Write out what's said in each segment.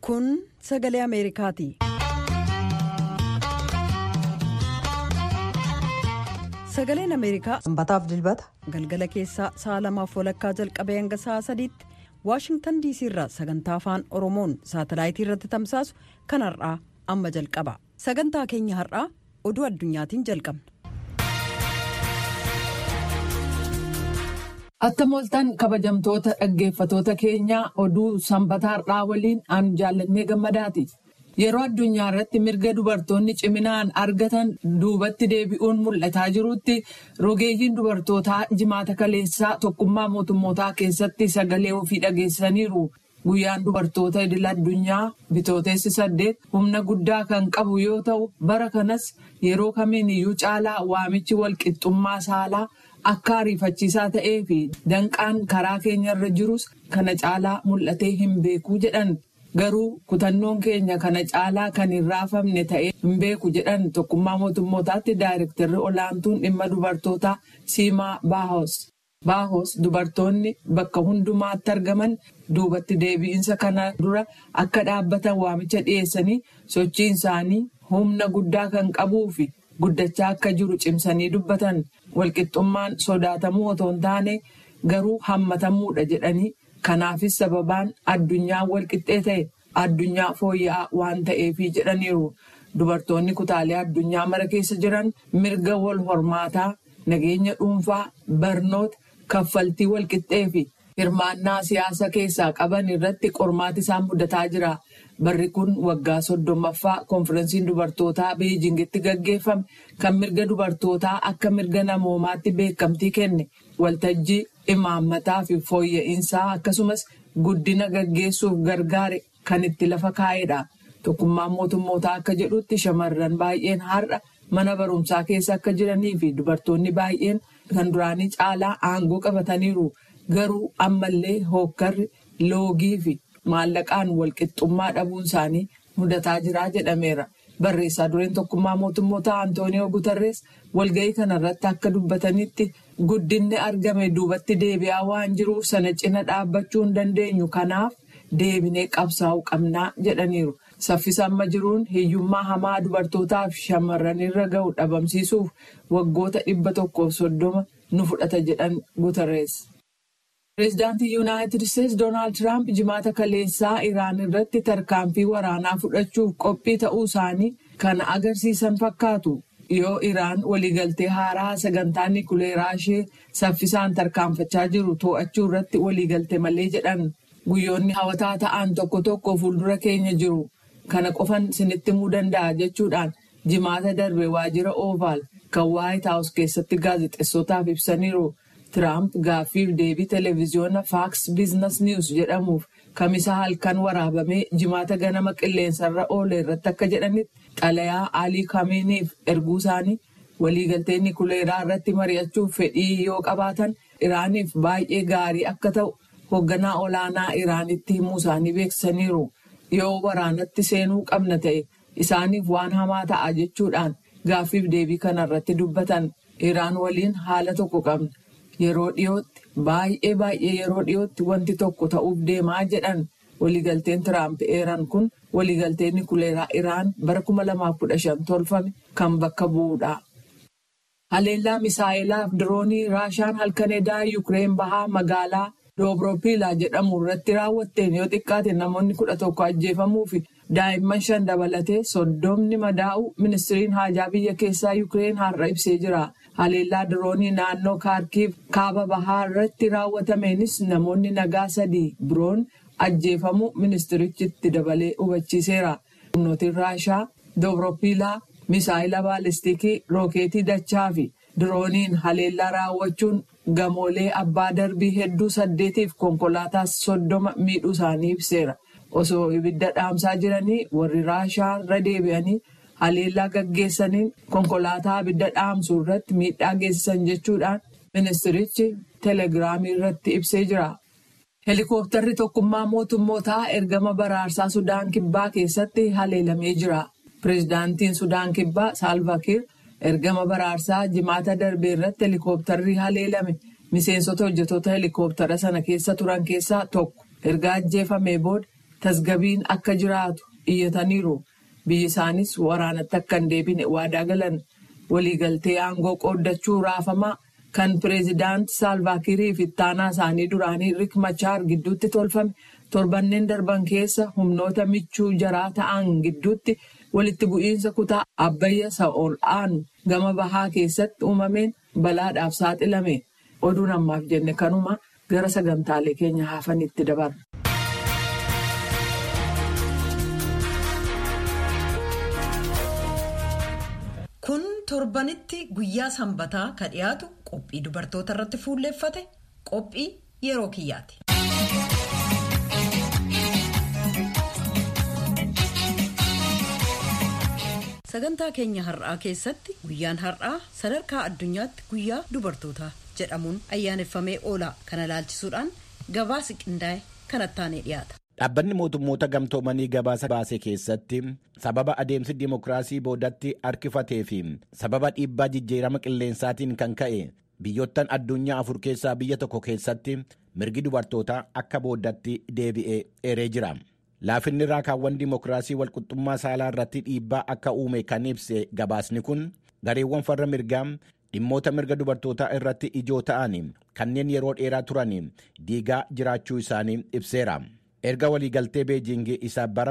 Kun sagalee Ameerikaati. Sagaleen Ameerikaa Sanbataaf dilbata galgala keessaa sa'a 2:00 jalqabee hanga sa'a 3:00 Waashingtan DC irraa sagantaa afaan Oromoon saatalaayitii irratti tamsaasu kan har'aa amma jalqaba. Sagantaa keenya har'aa oduu addunyaatiin jalqabna. Attamoltaan kabajamtoota dhaggeeffatoota keenyaa oduu sanbata har'aa waliin aan jaallannee gammadaati. Yeroo addunyaa irratti mirga dubartoonni ciminaan argatan duubatti deebi'uun mul'ataa jirutti rogeeyyiin dubartootaa jimaata kaleessaa tokkummaa mootummootaa keessatti sagalee ofii dhageessaniiru. Guyyaan dubartoota idil addunyaa bitootessi 8 humna guddaa kan qabu yoo ta'u bara kanas yeroo kamiin iyyuu caalaa waamichi walqixxummaa saalaa akka ariifachiisaa ta'ee fi danqaan karaa keenyarra jirus kana caalaa mul'atee hin beekuu jedhan. Garuu kutannoon keenya kana caalaa kan hin raafamne ta'ee hin beeku jedhan tokkummaa mootummootaatti daayirektarri olaantuun dhimma dubartootaa Siimaa Baahos dubartoonni bakka hundumaatti argaman duubatti deebi'insa kana dura akka dhaabbatan waamicha dhiyeessanii sochiin isaanii humna guddaa kan qabuu fi guddachaa akka jiru cimsanii dubbatan. Walqixxummaan sodaatamuu otoo hin taane garuu hammatamuudha jedhanii. Kanaafis sababaan addunyaa walqixxee ta'e addunyaa fooyya'aa waan ta'eefi jedhaniiru. Dubartoonni kutaalee addunyaa mara keessa jiran mirga wal hormaataa, nageenya dhuunfaa, barnoota, kaffaltii walqixxee fi hirmaannaa siyaasa keessaa qaban irratti qormaati isaan mudataa jira. Barri kun waggaa 30ffaa konferensiin dubartootaa Beejingitti gaggeeffame kan mirga dubartootaa akka mirga namoomaatti beekamtii kenne waltajjii imaammataa fi fooyya'insaa akkasumas guddina gaggeessuuf gargaare kan itti lafa kaa'edha. Tokkummaan mootummootaa akka jedhutti shamarran baay'een har'a mana barumsaa keessa akka jiranii fi dubartoonni baay'een kan duraanii caalaa aangoo qabataniiru. Garuu ammallee hookkarri loogii fi maallaqaan walqixxummaa dhabuun isaanii mudataa jira jedhameera. Barreessaa dureen tokkummaa mootummootaa Antooniyoo Guterres walga'ii kanarratti akka dubbatanitti guddinni argame duubatti deebi'aa waan jiruuf sana cina dhaabbachuu hin dandeenyu kanaaf deebinee qabsaa'uu qabnaa jedhaniiru. Saffisa amma jiruun hiyyummaa hamaa dubartootaaf shamarranirra ga'u dhabamsiisuuf waggoota 130 nu fudhata jedhan Guterres. Pireezidaantii Yuunaayitid Isteetsi Doonaald Tiraamp jimaata kaleessaa Iraan irratti tarkaanfii waraanaa fudhachuuf qophii ta'uu isaanii kan agarsiisan fakkaatu. Yoo Iraan waliigaltee haaraa sagantaa nikuleeraa ishee saffisaan tarkaanfachaa jiru to'achuu irratti waliigalte malee jedhan. Guyyoonni hawataa ta'an tokko tokko fuuldura keenya jiru. Kana qofan isinitti himuu danda'a jechuudhaan jimaata darbe waajjira Oovaal kan Waayit Haawus keessatti gaazexeessotaaf ibsaniiru. Tiraamp gaaffiif deebii televiziyoona Fox Business News jedhamuuf kamisa halkan waraabamee jimaata ganama qilleensarra oole irratti akka jedhanitti xalayaa Alii Kameeniif erguu isaanii waliigaltee nikuleeraa irratti mari'achuuf fedhii yoo qabaatan Iraaniif baay'ee gaarii akka ta'u hoogganaa olaanaa Iraanitti himuu isaanii beeksisaniiru. Yoo waraanatti seenuu qabna ta'e isaaniif waan hamaa ta'a jechuudhaan gaaffiif deebii kanarratti dubbatan. Iraan waliin haala tokko qabna. Yeroo dhiyootti baay'ee yeroo dhiyootti wanti tokko ta'uuf deemaa jedhan waliigalteen Tiraamp eeran kun waliigaltee nikuleeraa Iraan bara 2015 tolfame kan bakka bu'uudha. Haleellaa misaa'ilaaf diroonii Raashaan halkan edaa Yukireen bahaa magaalaa Dobropiilaa jedhamu irratti raawwatteen yoo xiqqaate namoonni 11 ajjeefamuu fi daa'imman 5 dabalatee 30 madaa'u ministiriin haajaa biyya keessaa Yukireen har'a ibsee jira. Haleellaa diroonii naannoo Kaarkiif kaaba bahaa irratti raawwatameenis namoonni nagaa 3 biroon ajjeefamuu ministirichitti dabalee hubachiiseera. Humnootiin Raashaa Dobropiilaa misaayila baalistikii rookeetii dachaa fi dirooniin haleellaa raawwachuun gamoolee abbaa darbii hedduu 8 konkolaataa 30 miidhuu isaanii ibseera. Osoo ibidda dhaamsaa jiranii warri Raashaa irra deebi'anii haleellaa gaggeessaniin konkolaataa ibidda dhaamsuu irratti miidhaa geessisan jechuudhaan ministirichi telegiraamii irratti ibsee jira. Heelikooptarri tokkummaa mootummootaa ergama baraarsaa Sudaan Kibbaa keessatti haleelamee jira. Pireezidaantiin Sudaan Kibbaa Saalvaa Kiir ergama baraarsaa jimaata darbee irratti heelikooptarri haleelame miseensota hojjettoota heelikooptara sana keessa turan keessaa tokko erga ajjeefamee booda tasgabiin akka jiraatu iyyataniiru. Biyyi isaanis waraanatti akka hin deebine waadaa galan. Waliigaltee aangoo qooddachuu raafamaa kan pireezidaanti Saalvaakirii fi ittaanaa isaanii duraanii Riek Machaar gidduutti tolfame torbanneen darban keessa humnoota michuu jaraa ta'an gidduutti walitti bu'iinsa kutaa Abbayya Sa'ol aanu gama bahaa keessatti uumameen balaadhaaf saaxilame. Oduun ammaaf jenne kanuma gara sagantaalee keenya hafanitti dabarra. Kun torbanitti guyyaa sanbataa ka dhiyaatu qophii dubartoota irratti fuulleeffate qophii yeroo kiyyaati. Sagantaa keenya har'aa keessatti guyyaan har'aa sadarkaa addunyaatti guyyaa dubartootaa jedhamuun ayyaaneffamee oola. Kana ilaalchisuudhaan gabaasi qindaa'e kanattaanee dhiyaata. Dhaabbanni mootummoota gamtoomanii gabaasa baase keessatti sababa adeemsi dimookiraasii boodatti harkifatee fi sababa dhiibbaa jijjiirama qilleensaatiin kan ka'e biyyoottan addunyaa 4 keessaa biyya tokko keessatti mirgi dubartootaa akka boodatti deebi'ee eeree jira. Laafinni raakaawwan dimookiraasii walqixxummaa saalaa irratti dhiibbaa akka uume kan ibse gabaasni kun gareewwan farra mirgaa dhimmoota mirga dubartootaa irratti ijoo ta'an kanneen yeroo dheeraa turan diigaa jiraachuu isaanii ibseera. Erga waliigaltee Beejingii isa bara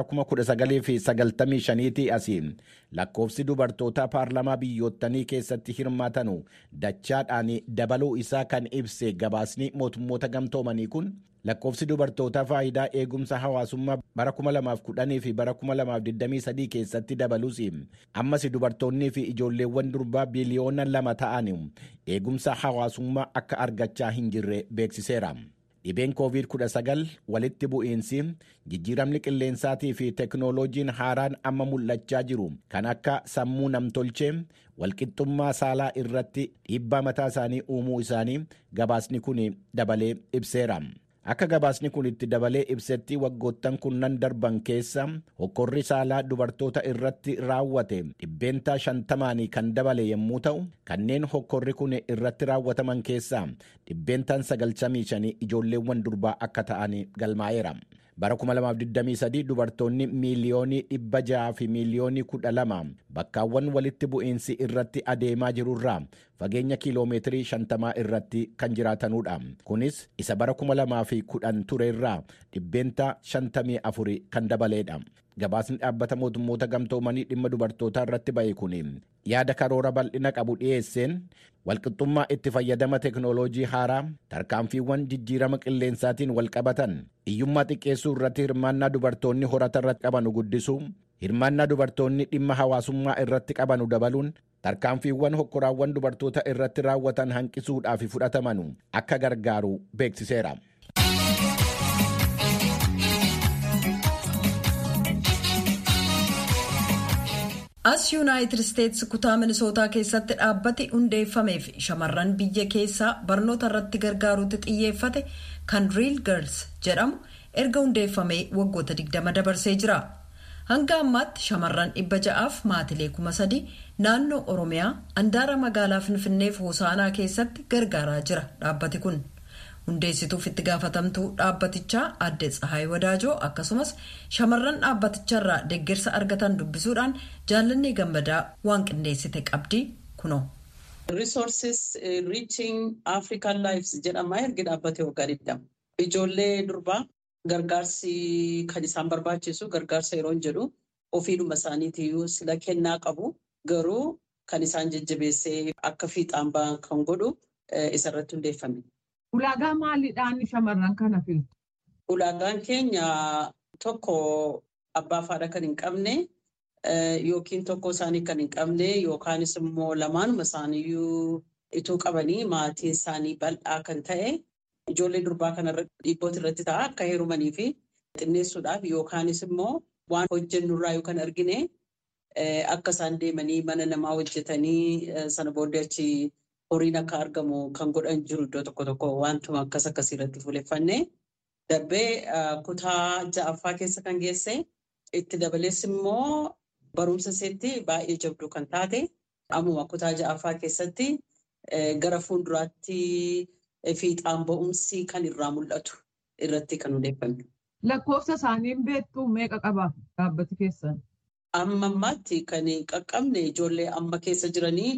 1995 asiin lakkoofsi dubartootaa paarlamaa biyyoottanii keessatti hirmaatanu dachaadhaan dabaluu isaa kan ibse gabaasni mootummoota gamtoomanii kun lakkoofsi dubartootaa faayidaa eegumsa hawaasummaa bara 2010 fi bara 2023 keessatti dabalus ammas dubartoonnii fi ijoolleewwan durbaa biliyoona 2 ta'an eegumsa hawaasummaa akka argachaa hin jirre beeksiseera. Dhibeen COVID-19 walitti bu'iinsi jijjiiramni qilleensaatii fi teknooloojiin haaraan amma mul'achaa jiru kan akka sammuu namtolchee walqixxummaa saalaa irratti dhiibbaa mataa isaanii uumuu isaanii gabaasni kun dabalee ibseera. Akka gabaasni kun itti dabalee ibsetti waggoottan kunnan darban keessa hokkorri saalaa dubartoota irratti raawwate dhibbeentaa 50 kan dabale yommuu ta'u kanneen hokkorri kun irratti raawwataman keessaa dhibbeentaan 95 ijoolleewwan durbaa akka ta'an galmaa'eera. Bara 2023 dubartoonni miiliyoonii 600 fi miiliyoonii 12 bakkaawwan walitti bu'iinsi irratti adeemaa jirurraa fageenya kiiloomeetirii 50 irratti kan jiraatanudha. Kunis isa bara 2010 ture irraa dhibbeentaa 54 kan dabaleedha. Gabaasni dhaabbata mootummoota gamtoomanii dhimma dubartootaa irratti ba'e kun yaada karoora bal'ina qabu dhiyeesseen walqixxummaa itti fayyadama teknooloojii haaraa tarkaanfiiwwan jijjiirama qilleensaatiin walqabatan hiyyummaa xiqqeessuu irratti hirmaannaa dubartoonni horata irratti qabanu guddisuu hirmaannaa dubartoonni dhimma hawaasummaa irratti qabanu dabaluun tarkaanfiiwwan hokkoraawwan dubartoota irratti raawwatan hanqisuudhaaf fudhatamanu akka gargaaru beeksiseera. As Yuunaayitid Isteetsi kutaa Minisootaa keessatti dhaabbati hundeeffameef shamarran biyya keessaa barnoota irratti gargaaruutti xiyyeeffate kan Real Girls jedhamu erga hundeeffamee waggoota 20 dabarsee jira. Hanga ammaatti shamarran 600 maatilee 3,000 naannoo Oromiyaa handaara magaalaa Finfinneef Hoosaanaa keessatti gargaaraa jira dhaabbati kun. Hundeessituuf itti gaafatamtuu dhaabbatichaa Aadde Tsahaay Wadaajoo akkasumas shamarran dhaabbaticharraa deeggarsa argatan dubbisuudhaan Jaallannee Gammadaa waan qindeessite qabdi kunoo. Resources Reaching African Lives jedhama erga dhaabbatee waggaa 20. Ijoollee durbaa gargaarsi kan isaan barbaachisu gargaarsa yeroo jedhu ofiidhuma isaaniitiyyuu sila kennaa qabu garuu kan isaan jajjabeessee akka fiixaan ba'an kan godhu isarratti hundeeffame. Ulaagaa maaliidhaan shamarran kana filtu? Ulaagaan keenya tokko abbaa fi haadha kan hin qabne yookiin tokko isaanii kan hin qabne yookaanis immoo lamaanuma isaaniiyyuu ituu qabanii maatiin isaanii bal'aa kan ta'e ijoollee durbaa kanarratti dhiibboota irratti ta'a akka heerumanii fi xinneessuudhaaf yookaanis immoo waan hojjennurraa yookaan argine akka isaan deemanii mana namaa hojjetanii sana booddee achi horiin akka argamu kan godhan jiru iddoo tokko wantuma akkasii irratti fuuleffanne darbee kutaa 6ffaa keessa kan geesse itti dabalees immoo barumsa iseetti baay'ee jabduu kan taate ammuma kutaa 6ffaa keessatti gara fuulduraatti fiixaan ba'umsi kan irraa mul'atu irratti kan hundeeffame. Lakkoofsa isaaniin beektu meeqa qaba dhaabbati keessan? Amma ammaatti kan qaqqabne ijoollee amma keessa jiranii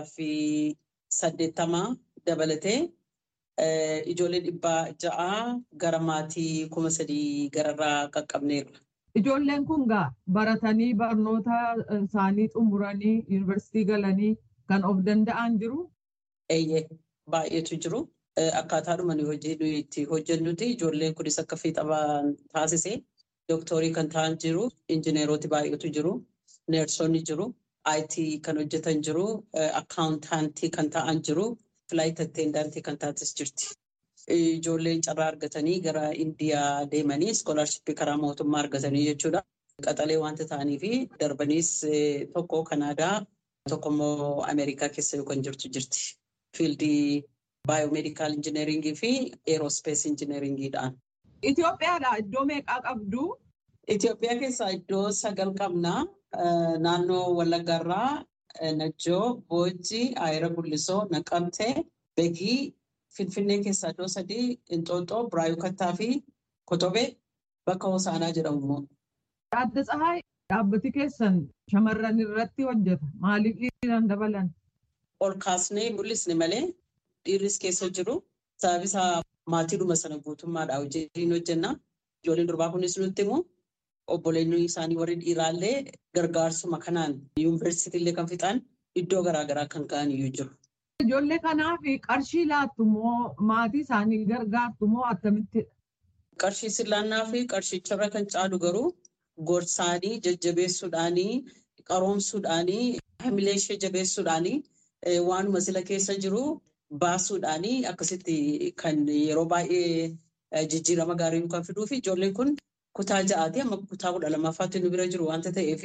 180 dabalatee ijoollee 600 gara maatii 3,000 gararraa qaqqabneerra. Ijoolleen kun baratanii barnoota isaanii xumuranii yuunivarsiitii galanii kan of danda'an jiru? Eeyyee baay'eetu jiru. Akkaataadhuma itti hojjennuti ijoolleen kunis akka fiixaban taasise. Dooktorii kan ta'an jiru, injineeroti baay'eetu jiru, neersonni jiru, IT kan hojjetan jiru, akkaawuntaantii kan ta'an jiru, filaayit attendaantii kan taates jirti. Ijoolleen carraa argatanii gara Indiyaa deemanii iskoolaarshippii karaa mootummaa argatanii jechuudha. Qaxalee wanta ta'anii fi darbaniis tokko Kanaadaa, tokko immoo Ameerikaa keessa kan jirti. Fiildii baayoomeedikaal injineeringii fi eerospees injineeringiidhaan. Itoophiyaadhaa iddoo meeqaa qabdu? Itoophiyaa keessaa iddoo 9 qabna. Naannoo Wallaggaarraa, Najjoo, Boojjii, Ayira Gullisoo, Naqamtee, Begii, Finfinnee keessaa iddoo 3, Inxooxxoo, Biraayuu Kattaa fi Kotobee bakka Hosaanaa jedhamu. Adda Tsahaay dhaabbati keessan shamarran irratti hojjeta. Maaliif dhiiran dabalan? Ol kaasnee mul'isne malee dhiirris keessa jiru. Sababisaa maatiidhuma sana guutummaadhaa hojiin hojjenna. Ijoolleen durbaa kunis nutti immoo obboleonni isaanii warri dhiiraallee gargaarsuma kanaan yuunivarsiitiillee kan fixan iddoo garaagaraa kan ka'an iyyuu jiru. Ijoollee kanaaf qarshii laattu moo maatii isaanii gargaartu moo akkamittidha? Qarshii sillaannaa fi qarshicharra kan caalu garuu gorsaanii jajjabeessuudhaanii qaroomsuudhaanii hamilee ishee jabeessuudhaanii waanuma sila keessa jiru. Baasuudhaanii akkasitti kan yeroo baay'ee jijjiirama gaarii kan fiduu fi ijoolleen kun kutaa 6 amma kutaa 12ffaatti nu bira jiru wanta ta'eef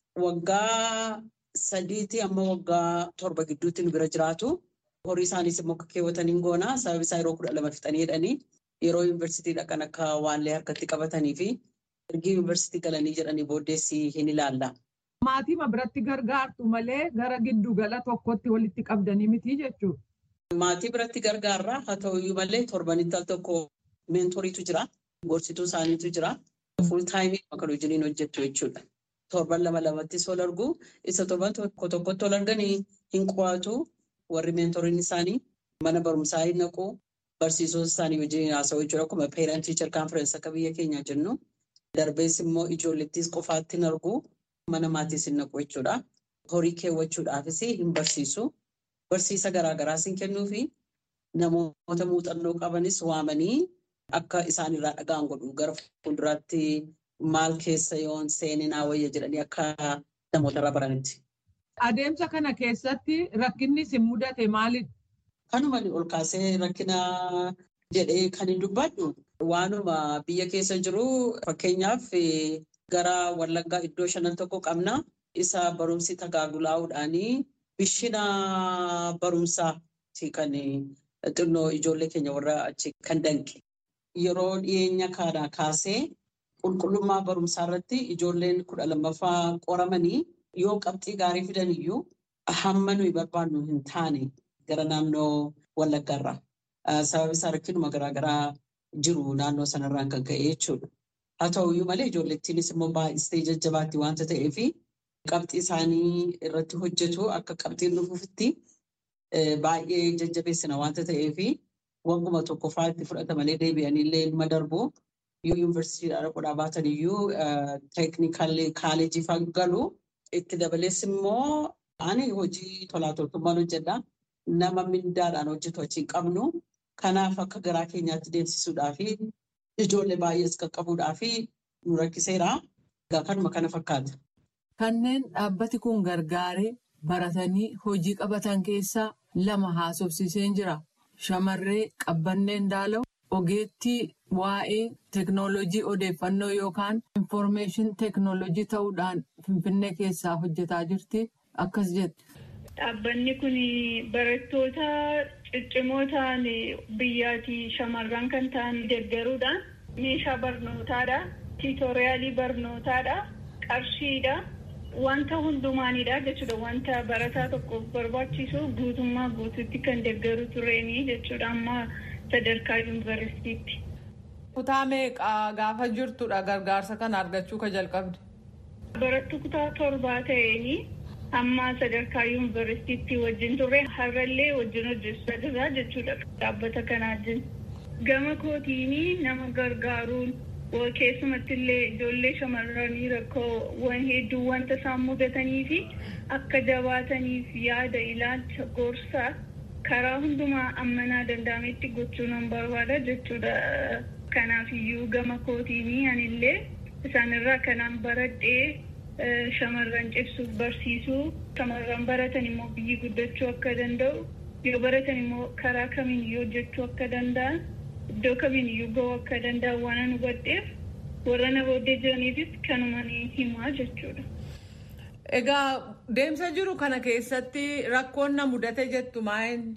waggaa 3 amma waggaa 7 gidduutti nu bira jiraatu. Horii isaaniis immoo akka keewwataniin goonaa sababni isaa yeroo 12 fixanii jedhanii yeroo yuunivarsiitii dhaqan akka waanlee harkatti qabatanii fi ergi yuunivarsiitii galanii jedhanii booddeessi hin ilaalla. Maatii biratti gargaartu malee gara giddugala tokkotti walitti qabdanii miti jechuudha. Maatii biratti gargaarraa haa ta'uyyuu malee torbanitti al tokko meentoriitu jira. Gorsituu isaaniitu jira. Fuul taayimii kan hojiin hojjettu jechuudha. Torban 2-2tti ol argu. Isa torban tokkotti ol arganii hin qo'atu. Warri meentoriin isaanii mana barumsaa hin naqu. Barsiisota isaanii wajjin haasa'u jechuudha. Akkuma parent teacher conference akka biyya keenyaa jennu. Darbees immoo ijoollettis qofaatti hin argu. Mana maatiis hin naqu jechuudha. Horii keewwachuudhaafis hin barsiisu. Barsiisa garaagaraas hin kennuu fi namoota muuxannoo qabanis waamanii akka isaan irraa dhaga'an godhu gara fuulduraatti maal keessa yoon seeninaa wayya jedhanii akka namoota irraa baranitti. Adeemsa kana keessatti rakkinni isin mudate maalidha? Kanuma ol kaasee rakkina jedhee kan hin dubbadhu waanuma biyya keessa jiru fakkeenyaaf gara Wallaggaa iddoo 5 qabna. Isa barumsi tagaagulaa'uudhaanii bishina barumsaati kan xinnoo ijoollee keenya warra achi kan danqe. Yeroo dhiyeenya kana kaasee qulqullummaa barumsaa irratti ijoolleen 12ffaa qoramanii yoo qabxii gaarii fidan iyyuu hamma nuyi barbaannu hin taane gara naannoo Wallaggaarraa. Sababni isaa rakkinuma garaagaraa jiru naannoo sanarraan kan ka'e jechuudha. Haa ta'uyyuu malee ijoollettiinis immoo baay'istee jajjabaatti wanta ta'eef qabxii isaanii irratti hojjetu akka qabxiin dhufuufitti baay'ee jajjabeessina wanta ta'eef wanguma tokkoffaa itti fudhata malee deebi'aniillee ilma darbu yoo yuunivarsiitiidhaa dhaquudhaa baatan iyyuu teeknikalii kaaleejii fa'aa galu itti dabalees immoo ani hojii tolaa toltummaan hojjedha. Nama mindaadhaan hojjetu achi qabnu kanaaf akka garaa keenyaatti deemsisuudhaa fi ijoollee baay'ees qaqqabuudhaa fi nu rakkiseera. Kanuma kana fakkaata. Kanneen dhaabbati kun gargaaree baratanii hojii qabatan keessaa 2 haasofsiiseen jira. Shamarree Qabbanneen Daalaw ogeettii waa'ee teeknooloojii odeeffannoo yookaan infoormeeshin teeknooloojii ta'uudhaan Finfinnee keessaa hojjetaa jirti. Akkas jette. Dhaabbanni kun barattoota ciccimoo ta'an biyyaatii shamarran kan ta'an deeggaruudhaan meeshaa barnootaadha, tiitoriyaalii barnootaadha, qarshiidha. Wanta hundumaanidha jechuudha. Wanta barataa tokkoof barbaachisu guutummaa guutuutti kan deeggaru tureenii jechuudha amma sadarkaa yuunivarsiitiitti. Kutaa meeqaa gaafa jirtudha gargaarsa kana argachuu ka jalqabde? Barattuu kutaa 7 ta'eenii amma sadarkaa yuunivarsiitii wajjin turre har'allee wajjin hojjechaa jirra jechuudha dhaabbata kanaa wajjin. Gama kootiinii nama gargaaruun keessumatti illee ijoollee shamarranii rakkoo hedduu wanta isaan mudatanii fi akka jabaataniif yaada ilaalcha gorsaa karaa hundumaa ammanaa danda'ametti gochuu nan barbaada jechuudha. Kanaaf iyyuu gama kootiinii anillee isaanirraa kanaan baradhee shamarran cimsuuf barsiisuu shamarran baratan immoo biyyi guddachuu akka danda'u yoo baratan immoo karaa kamiin iyyuu hojjechuu akka danda'an iddoo kamiin iyyuu ga'uu akka danda'an waan an hubadheef warra na booddee jiraniifis kanuma ni himaa jechuudha. Egaa deemsa jiru kana keessatti rakkoon na mudate jettu maa'inni?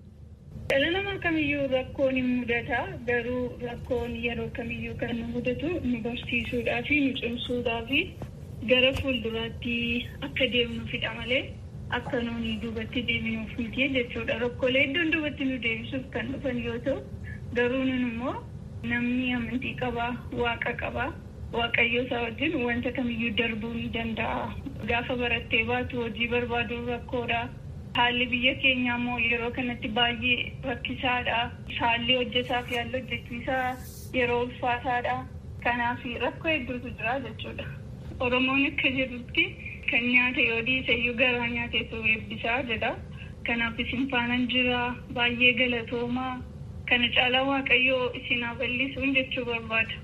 Dhala namaa kamiyyuu rakkoon hin mudata garuu rakkoon yeroo kamiyyuu kan nu mudatu nu barsiisuudhaa fi nu cimsuudhaa fi gara fuulduraatti akka deemnuufidha malee akka nuuni duubatti deebinuuf miti jechuudha. Rakkoolee iddoon duubatti nu deebisuuf kan dhufan yoo ta'u garuu nun immoo namni amantii qabaa, waaqa qabaa, waaqayyo isaa wajjin wanta kamiyyuu darbuu ni danda'a. Gaafa barattee baatu hojii barbaaduun rakkoodha. Haalli biyya keenyaa immoo yeroo kanatti baay'ee rakkisaadha. Haalli hojjetaa fi haalli hojjechiisaa yeroo ulfaataadha. Kanaaf rakkoo hedduutu jira jechuudha. Oromoon akka jedhutti kan nyaata yoo dhiise iyyuu garaa nyaateetu eebbisaa jedha. Kanaaf isin faanaan jira baay'ee galatoomaa. Kana caalaa waaqayyoo isin haa bal'isuun jechuu barbaada.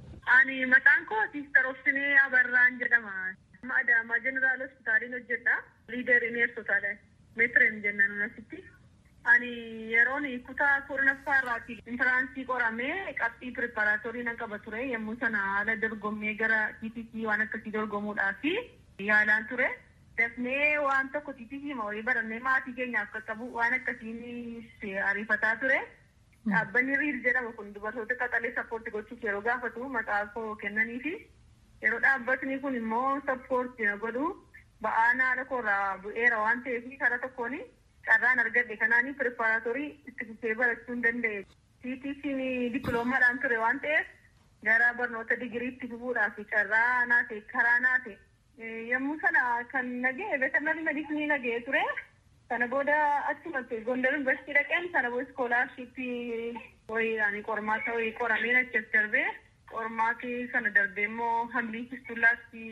Ani maqaan koo Sister Obsinee Abarraan jedhama. Adaamaa Jeneraal Hospitaaliin hojjedha. Liidarii neersotaadha. Meetireen jennaan asitti. Ani yeroon kutaa 4ffaa irraati intiraansii qoramee qabxii pireparaatorii nan qaba ture. Yommuu sana haala dorgommee gara TTC waan akkasii dorgomuudhaaf yaalaan ture. Dafnee waan tokko TTC wayii barannee maatii keenyaaf qaqqabu waan akkasiin ariifataa ture. Dhaabbanni riil jedhamu kun dubartoota qaxalee sappoortii gochuuf yeroo gaafatu maqaa koo kennaniifi yeroo dhaabbatni kun immoo sappoortii na godhu ba'aan haala koorraa bu'eera waan ta'eef karaa tokkoon carraan argadhe kanaanii pireparaatorii itti fufee barachuu hin danda'e. TTC'n dippiloomaadhaan ture waan ta'eef gara barnoota digiriitti fufuudhaaf carraa naate karaa naate. Yommuu sana kan nagee veterinarii medicine nagee ture. Sana booda achumatti Gondar University dhaqeen sana booda iskoolaarshippii wayiidhaan qormaata wayii qorameen achas darbee qormaatii sana darbee immoo hamliin fistullaatti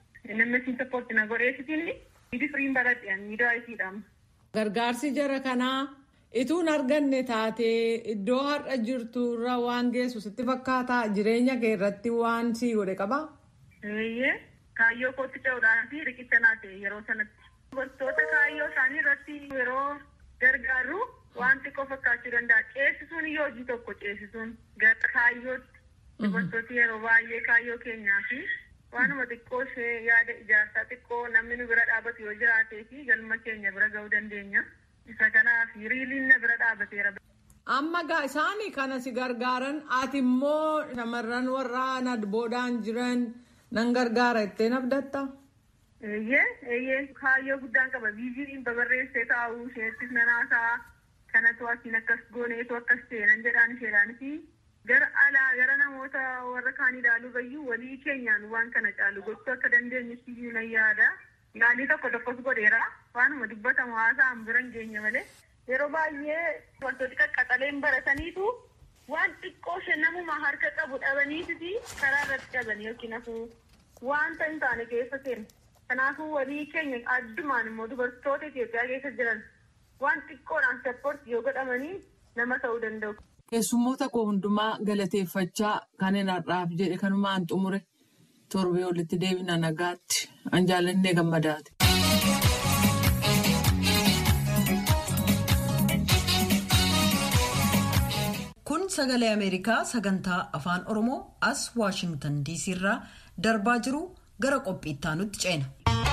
NMS sappoortii na godheessitiin hidii firiin baradheen miidhaayitiidhaan. Gargaarsi jara kanaa ituun arganne taatee iddoo har'a jirtu irra waan geessu sitti fakkaataa jireenya kee irratti waan sii godhe qabaa? Kaayyoo kootti ce'uudhaan fi riqicha naate yeroo sanatti. Dubartoota kaayyoo isaanii irratti yeroo gargaaru waan xiqqoo fakkaachuu danda'a. Ceesisuun yoo hojii tokko ceesisuun gara kaayyootti dubartooti yeroo baay'ee kaayyoo keenyaa fi waanuma xiqqoo ishee yaada ijaarsaa xiqqoo namni nu bira dhaabatu yoo jiraatee fi galma keenya bira ga'uu dandeenya. Isa kanaaf riiliin na bira dhaabateera. Amma isaanii kana si gargaaran ati immoo shamarran warra boodaan jiran nan gargaara ittiin abdatta? Kaayyoo guddaan qaba. Viiziniin babarreessee taa'uu isheettis nanaasaa kanatu asiin akkas gooneetu akkas seenan jedhaan isheedhaan fi gara alaa gara namoota warra kaanii ilaaluu bayyuu walii keenyaan waan kana caalu gochuu akka dandeenyutti iyyuu nan yaada. Yaalii tokko tokkos godheera. Waanuma dubbatamu haasa'an bira hin geenye malee yeroo baay'ee wantooti qaqqaxaleen barataniitu waan xiqqoo ishee namuma harka qabu dhabaniifi karaa irratti dhabanii yookiin hafuu wanta hin taane keessa seenu. Kanaafuu walii keenya addumaan immoo dubartoota Itoophiyaa keessa jiran waan xiqqoodhaan sappoortii yoo godhamanii nama ta'uu danda'u. Keessummoota koo hundumaa galateeffachaa kan hin har'aaf jedhe kanumaan xumure torbee walitti deebina nagaatti an jaallannee gammadaati. Kun sagalee Ameerikaa sagantaa afaan Oromoo as Waashingtan DC irraa darbaa jiru gara qophiittaa nutti ceena.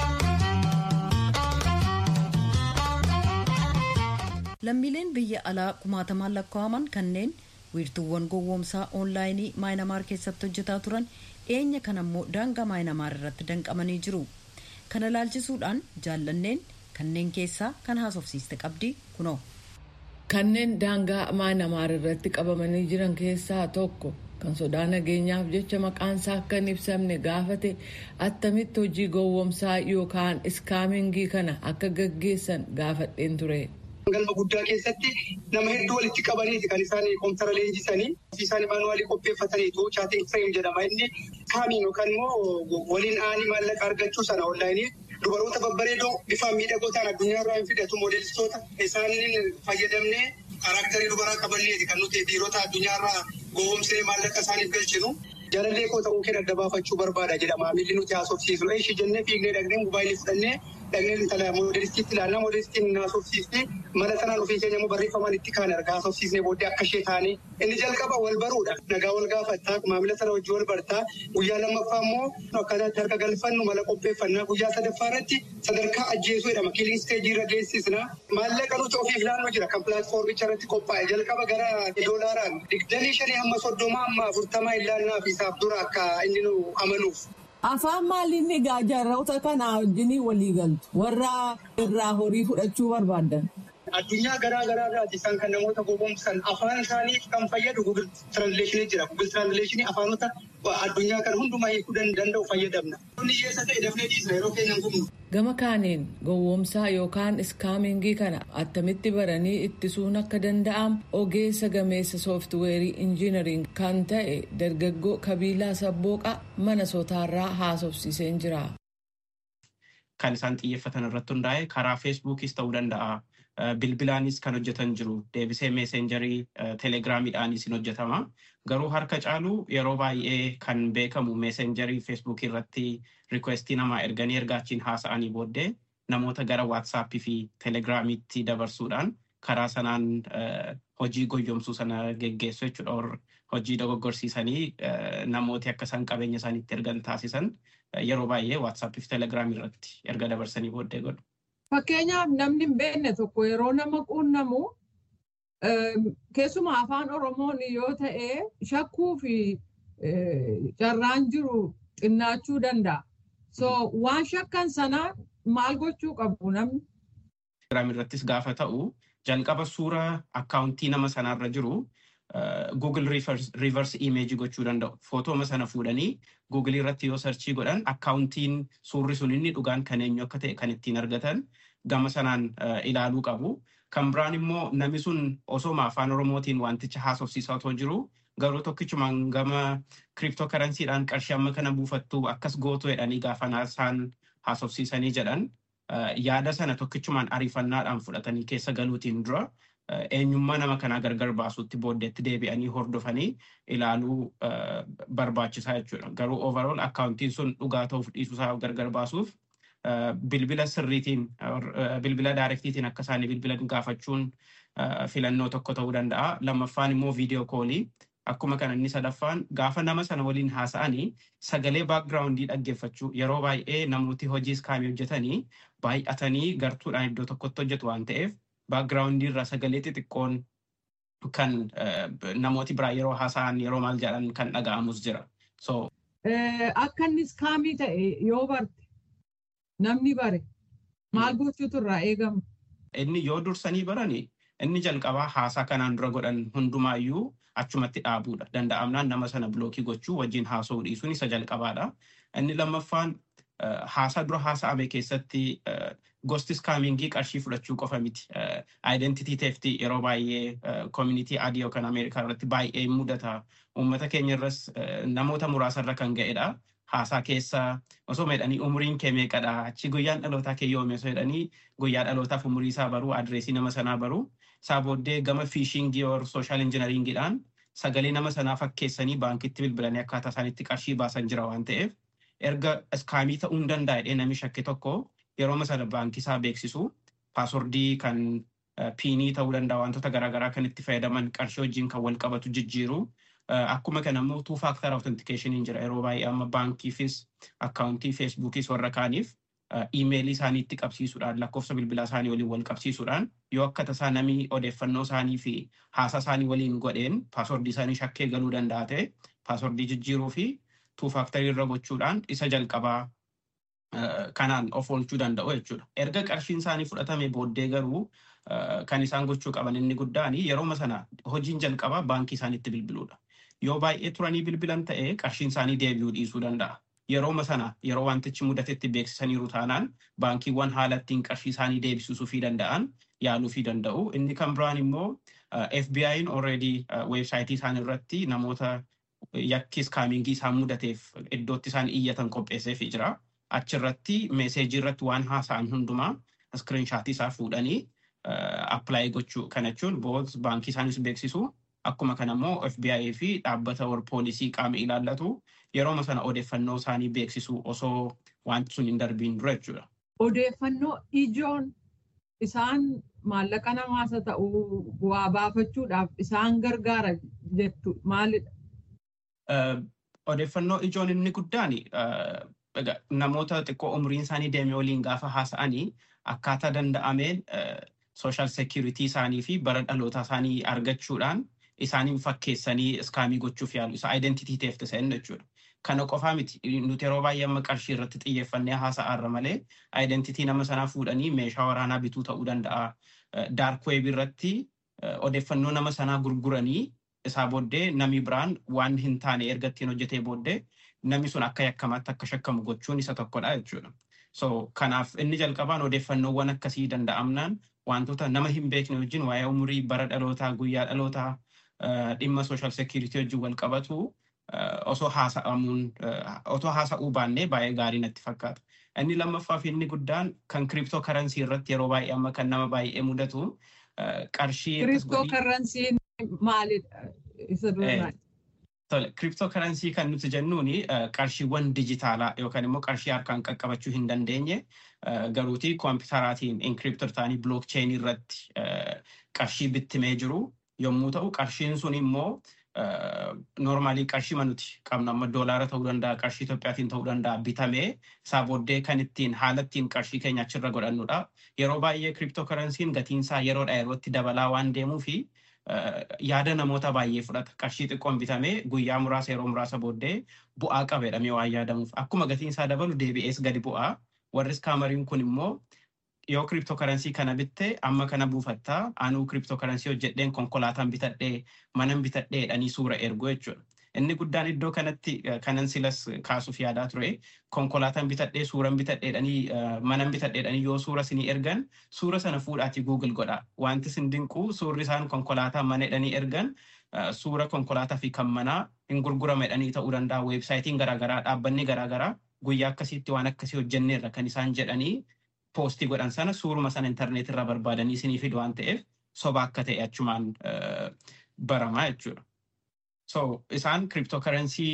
Lammiileen biyya alaa kumaatamaan lakkaa'aman kanneen wiirtuuwwan gowwoomsaa oonlaayinii maayinamaar keessatti hojjetaa turan dhiyeenya kan ammoo daangaa maayinamaar irratti danqamanii jiru. Kana ilaalchisuudhaan jaallanneen kanneen keessaa kan haasofsiiste qabdi kunoo. Kanneen daangaa maayinamaar irratti qabamanii jiran keessaa tokko kan sodaa nageenyaaf jecha maqaan isaa akka hin ibsamne gaafate attamitti hojii gowwoomsaa yookaan iskaamingii kana akka gaggeessan gaafadheen ture. Galma guddaa keessatti nama hedduu walitti qabaniiti kan isaan kompiitara leenjisanii isaan maanuwaalii qopheeffataniitu chaating fireem jedhama. Inni kaamiin yookaan immoo waliin aanii maallaqa argachuu sana onlaayinii dubaroota babbareedoo bifaan miidhagoo ta'an addunyaarraa hin fidatu moodeelistoota isaaniin fayyadamnee kaaraakterii dubaraa qabanneeti kan nuti dhiirota addunyaarraa gowwoomsinee maallaqa isaaniif galchinu. Jaalallee koo ta'uu kee adda baafachuu barbaada jedhama. Maamilli nuti haasofsiisnu ishii jennee fiignee dhaqnee mobaayilii fudhannee dhaqnee intala moodeelistiitti ilaallaa moodeelistiin haasofsiisnee mana sanaan ofii keenya immoo barreeffamaan itti kaan erga haasofsiisnee booddee akka ishee taane inni jalqaba wal baruudha. Nagaa wal gaafattaa maamila sana wajjin wal bartaa guyyaa lammaffaa immoo akkataatti harka galfannu mala qopheeffannaa guyyaa sadaffaa irratti sadarkaa ajjeesuu jedhama. Kiiliin isteejii irra geessisna maallaqa nuti ofiif laannoo jira kan pilaatfoormicha irratti qophaa'e jalqaba gara doolaaraan 25 hamma 30 hamma 40 ilaannaa fi isaaf dura akka inni nu amanuuf. Afaan maaliin egaa jarroota kanaa wajjin walii galtu warra irraa horii fudhachuu barbaadan? Addunyaa garaa garaarraati isaan kan namoota gowwoomsan afaan isaaniif kan fayyadu Google Translation jira. Google Translation afaanota addunyaa kan hundumaa hiikuu danda'u fayyadamna. Inni hiyyeessa ta'e dafnee dhiisna yeroo keenyan gumnu. Gama kaaniin gowwoomsaa yookaan iskaamingii kana attamitti baranii ittisuun akka danda'amu ogeessa gameessa sooftiweerii injiinariin kan ta'e dargaggoo Kabiilaa Sabbooqaa Minnesotaarraa haasofsiiseen jira. Kan isaan xiyyeeffatan irratti hundaa'e karaa feesbuukis ta'uu danda'a. Bilbilaanis kan hojjetan jiru. Deebisee meesenjarii telegiraamiidhaanis hin hojjetama. Garuu harka caalu yeroo baay'ee kan beekamu meesenjarii feesbuukii irratti rikweestii namaa erganii ergaachiin haasa'anii booddee namoota gara waatsaappii fi telegiraamiitti dabarsuudhaan karaa sanaan hojii goyyomsuu sana geggeessu jechuudha. Hojii dogoggorsiisanii namooti akka isaan qabeenya isaaniitti ergan taasisan yeroo baay'ee waatsaappii fi telegiraamii irratti erga dabarsanii booddee godhu. Fakkeenyaaf namni hin beekne tokko yeroo nama quunnamu keessumaa afaan Oromoon yoo ta'e shakkuu fi carraan jiru xinnaachuu danda'a. So waan shakkan sanaa maal gochuu qabu namni? Telegiraamii irrattis gaafa ta'u jalqaba suura akkaawuntii nama sanarra jiru Google reverse image gochuu danda'u. Footooma sana fuudhanii Google irratti yoo sarchii godhan akkaawuntiin suurri sun inni dhugaan kan eenyu akka ta'e kan ittiin argatan gama sanaan ilaaluu qabu. Kan biraan immoo namni sun osoma afaan Oromootiin wanticha haasofsiisaa otoo jiru garuu tokkichumaan gama kiriptookaransiidhaan qarshii amma kana buufattu akkas gootu jedhanii gaafa isaan haasofsiisanii jedhan yaada sana tokkichumaan ariifannaadhaan fudhatanii keessa galuutiin dura eenyummaa nama kanaa gargar baasuutti booddeetti deebi'anii hordofanii ilaaluu barbaachisaa jechuudha. Garuu overall akkaawuntiin sun dhugaa ta'uuf dhiisuusaa gargar baasuuf bilbila sirriitiin bilbila daayirektiitiin akka isaanii bilbila gaafachuun filannoo tokko ta'uu danda'a. Lammaffaan immoo viidiyoo koolii akkuma kana inni sadaffaan gaafa nama sana waliin haasa'anii sagalee baakgiraawundii dhaggeeffachuu yeroo baay'ee namooti hojii iskaamii hojjetanii baay'atanii gartuudhaan iddoo tokkotti hojjetu waan ta'eef baakgiraawundii irraa sagalee xixiqqoon kan namooti biraa yeroo haasa'an yeroo maal jedhan kan dhaga'amus jira. Akka inni iskaamii ta'e yoo barte namni bare maal gochuutu irraa eegamu? Inni yoo dursanii barani inni jalqabaa haasaa kanaan dura godhan hundumaayyuu achumatti dhaabuudha. Danda'amnaan nama sana bilookii gochuu wajjin haasa'uu dhiisuun isa jalqabaadha. Inni lammaffaan haasaa dura haasa'ame keessatti gosti iskaamingii qarshii fudhachuu qofa miti. Identity theft yeroo baay'ee community adii yookaan Ameerikaa irratti baay'ee mudata. Uummata keenya irras namoota muraasarra kan ga'edha. Haasaa keessa osoo jedhanii umuriin kee meeqadha? Achi guyyaan dhalootaa kee yoome osoo jedhanii guyyaa dhalootaaf umurii isaa baruu, adreesii nama sanaa baruu. Isaa booddee gama fiishingii yookiin sooshaal injinariingiidhaan sagalee nama sanaa fakkeessanii baankitti bilbilanii akkaataa isaaniitti qarshii baasan jira waan ta'eef erga iskaamii ta'uu hin danda'e namni shakke tokko yeroo sana baankii isaa beeksisu paaswordii kan piinii ta'uu danda'a wantoota garaagaraa kan itti fayyadaman qarshii wajjin kan wal qabatu jijjiiru. Akkuma kana immoo two factor authentication jira yeroo baay'ee amma baankiifis akkaawuntii feesbuukis warra kaaniif iimeelii isaaniitti qabsiisuudhaan lakkoofsa bilbilaa isaanii waliin wal qabsiisuudhaan yoo akka tasaa namni odeeffannoo isaanii fi haasaa isaanii waliin godheen paaswordii isaanii shakkee galuu danda'a ta'e paaswordii jijjiiruu fi two factor irra gochuudhaan isa jalqabaa kanaan of oolchuu danda'u jechuudha. Erga qarshiin isaanii fudhatame booddee garuu kan isaan gochuu qaban inni guddaan yeroo sana hojiin jalqabaa baankii isaaniitti bilbiluudha. yoo baay'ee turanii bilbilan ta'ee qarshiin isaanii deebi'uu dhiisuu danda'a. Yerooma sana yeroo wantichi mudatetti beeksisaniiru taanaan baankiiwwan haala ittiin qarshii isaanii deebisuu fi danda'an yaaluu fi danda'u. Inni kan biraan immoo FBI'n already weebsaayitii isaanii irratti namoota yakki skaamingii isaan mudateef iddootti isaan iyyatan qopheesseefii jira. Achirratti meeseejii irratti waan haasa'an hundumaa iskiriinshaatii isaa fuudhanii appilaayi gochuu kana jechuun boos baankii isaanis beeksisu. Akkuma kanammoo FBI fi dhaabbata poolisii qaama ilaallatu yerooma sana odeeffannoo isaanii beeksisu osoo wanti sun hin darbiin dura jechuudha. Odeeffannoo ijoon isaan maallaqa namaasa ta'uu bu'aa baafachuudhaaf isaan gargaara jettu maalidha? Odeeffannoo ijoon inni guddaan namoota xiqqoo umriin isaanii deemee waliin gaafa haasa'anii akkaataa danda'ameen social security isaanii fi bara dhalootaa isaanii argachuudhaan isaaniin fakkeessanii iskaamii gochuuf yaalu isa identity theft ta'een jechuudha. Kana qofaa miti nuti yeroo baay'ee amma qarshii irratti xiyyeeffannee haasa'arra malee identity nama sanaa fuudhanii meeshaa waraanaa bituu ta'uu danda'a. Dark web irratti odeeffannoo nama sanaa gurguranii isaa booddee namni biraan waan hin taane erga ittiin hojjetee booddee namni sun akka yakkamaatti akka shakkamu gochuun isa tokkodha jechuudha. So kanaaf inni jalqabaan odeeffannoowwan akkasii danda'amnaan wantoota nama hin beekne wajjin waa'ee umurii bara dhalootaa guyyaa dhalootaa dhimma social security wajjin wal qabatu osoo haasa'uu baannee baay'ee gaarii natti fakkaata. Inni lammaffaa fi inni guddaan kan cryptocurrency irratti yeroo baay'ee amma kan nama baay'ee mudatu qarshii. Cryptocurrency maalidha? Cryptocurrency kan nuti jennuuni qarshiiwwan dijitaalaa yookaan immoo qarshii harkaan qaqqabachuu hin dandeenye garuutii koompiyuuteraatiin encryptor ta'anii blockchain irratti qarshii bittimee jiru yommuu ta'u qarshiin sun immoo normaalii qarshii nuti qabnu amma doolaara ta'uu danda'a qarshii Itoophiyaatiin ta'uu danda'a bitamee isaa booddee kan ittiin haala ittiin qarshii keenya achirra godhannudha. Yeroo baay'ee cryptocurrency'n gatiinsaa yeroodhaa yerootti dabalaa waan deemuufi yaada namoota baay'ee fudhata. Qarshii xiqqoon bitamee guyyaa muraasa yeroo muraasa booddee bu'aa qabeedhamee waan yaadamuuf akkuma gatiinsaa dabalu deebi'ees gadi bu'aa. Warri skaamariin kun immoo yoo cryptocurrency kana bitte amma kana buufattaa anuu cryptocurrency hojjedheen konkolaataan bitadhee manan bitadheedhanii suura ergu jechuudha. Inni guddaan iddoo kanatti kanan silas kaasuuf yaadaa ture konkolaataan bitadhee suuran bitadheedhanii manan bitadheedhanii yoo suura sinii ergan suura sana fuudhaati Google godha. Wanti sin dinquu suurri isaan konkolaataa maneedhanii ergan suura konkolaataa fi kan manaa hin gurguramedhanii ta'uu danda'a. Weebsaayitiin garaagaraa dhaabbanni garaagaraa guyyaa akkasiitti waan akkasii hojjenneerra kan isaan jedhanii poostii godhan sana suuruma sana intarneet irraa barbaadanii sinii fidu waan ta'eef soba akka ta'e achumaan baramaa jechuudha. So isaan cryptocurrency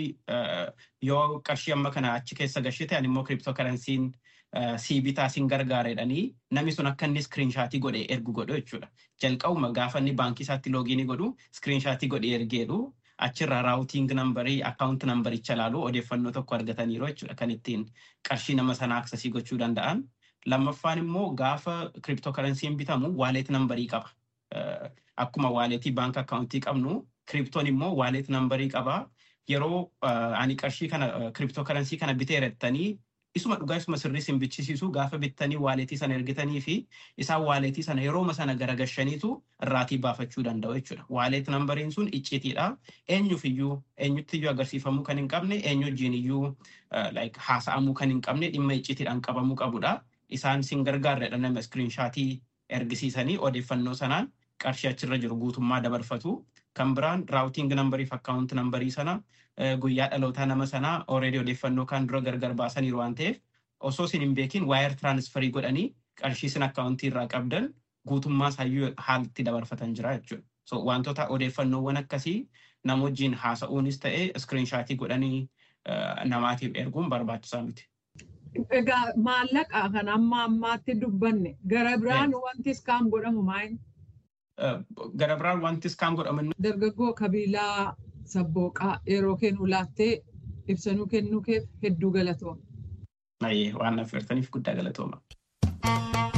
yoo qarshii amma kana achi keessa gashite ani immoo cryptocurrency'n sii bitaa sin gargaareedhanii namni sun akka inni screenshaatii godhee ergu godhu jechuudha. Jalqabuma gaafa inni baankii isaatti loogiinii godhu screenshaatii godhee ergeedhu achirraa raawutiin nambarii akkaawunt nambaricha laalu odeeffannoo tokko argataniiru jechuudha kan ittiin qarshii nama sana aksasii gochuu danda'an. Lammaffaan immoo gaafa cryptocurrency'n bitamu waaleet nambarii qaba. Akkuma waaleetii baanka akkaawuntii qabnu cryptoon immoo waaleet nambarii qaba. Yeroo ani qarshii kana cryptocurrency kana biteerettanii isuma dhugaa isuma sirrii sin bichisiisu gaafa bittanii waaleetii sana ergitanii fi isaan waaleetii sana yerooma sana garagashaniitu irraatii baafachuu danda'u jechuudha. Waaleet nambariin sun iccitiidha. Eenyuttiyyuu agarsiifamuu kan hin qabne eenyujjiiniyyuu haasa'amuu kan hin qabne dhimma iccitiidhaan qabamuu qabudha. Isaan sin gargaarredha nama screenshaatii ergisiisanii odeeffannoo sanaan qarshii achirra jiru guutummaa dabarfatu. Kan biraan raawutiin nambarii fi akkaawunt nambarii sana guyyaa dhalootaa nama sanaa already odeeffannoo kan dura gargar baasaniiru waan ta'eef osoo sin hin beekin waayir tiraansfarii godhanii qarshii sin akkaawuntii irraa qabdan guutummaa isaayyuu haalatti dabarfatan jira jechuudha. So wantoota odeeffannoowwan akkasii nama wajjin haasa'uunis ta'ee screenshaatii godhanii namaatiif erguun barbaachisaa miti. Egaa maallaqa kan ammaatti dubbanne gara biraan wanti iskaam godhamu maal? Gara biraan wanti iskaam godhamu. Dargaggoo Kabiilaa Sabbooqaa yeroo kennu laattee ibsanuu kennuu keef hedduu galatooma. Waan affeertaniif guddaa galatooma.